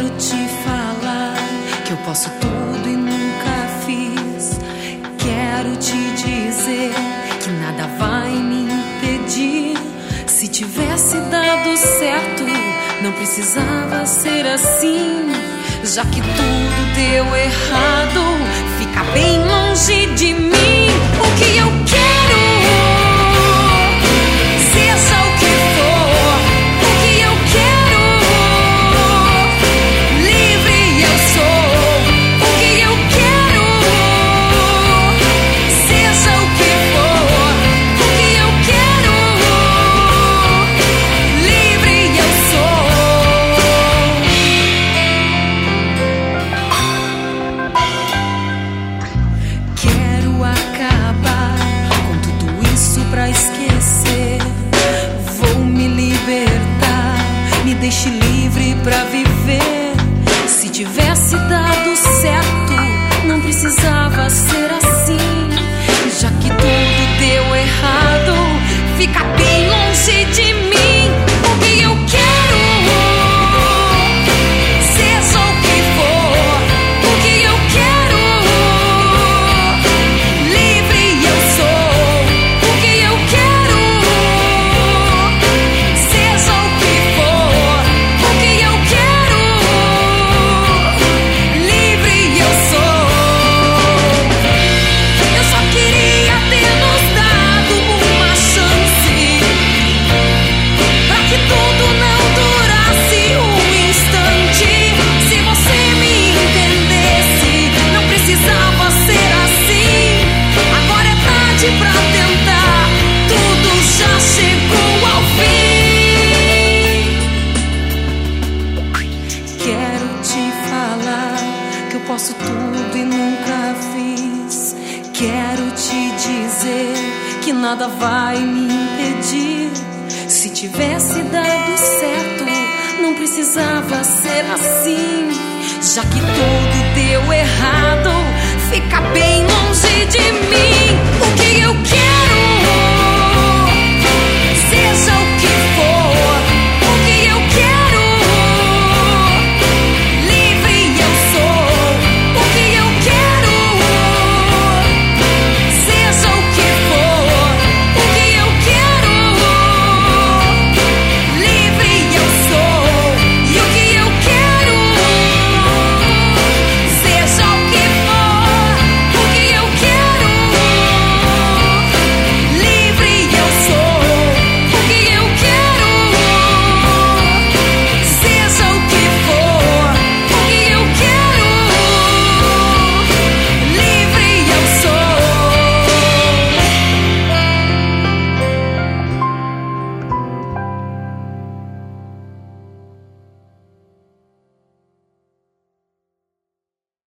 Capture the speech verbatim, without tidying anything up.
Quero te falar que eu posso tudo e nunca fiz. Quero te dizer que nada vai me impedir. Se tivesse dado certo, não precisava ser assim. Já que tudo deu errado, fica bem longe de mim. O que eu quero, seja o que for. O que eu quero, livre eu sou. O que eu quero, seja o que for. O que eu quero, livre eu sou. Quero acabar com tudo isso pra esquecer. Vou me libertar, me deixe livre pra viver. Se tivesse dado certo, não precisava ser assim. Já que tudo deu errado, fica bem longe de mim. O que eu quero, seja o que for. O que eu quero, livre eu sou. O que eu quero, seja o que for. O que eu quero, livre eu sou. Eu só queria ter nos dado uma chance, pra que tudo não durasse um instante. Se você me entendesse, não precisava ser assim. Agora é tarde pra tentar, tudo já chegou ao fim. Quero te falar que eu posso tudo e nunca fiz. Quero te dizer que nada vai me impedir. Se tivesse dado certo, não precisava ser assim. Já que tudo deu errado, fica bem longe de mim.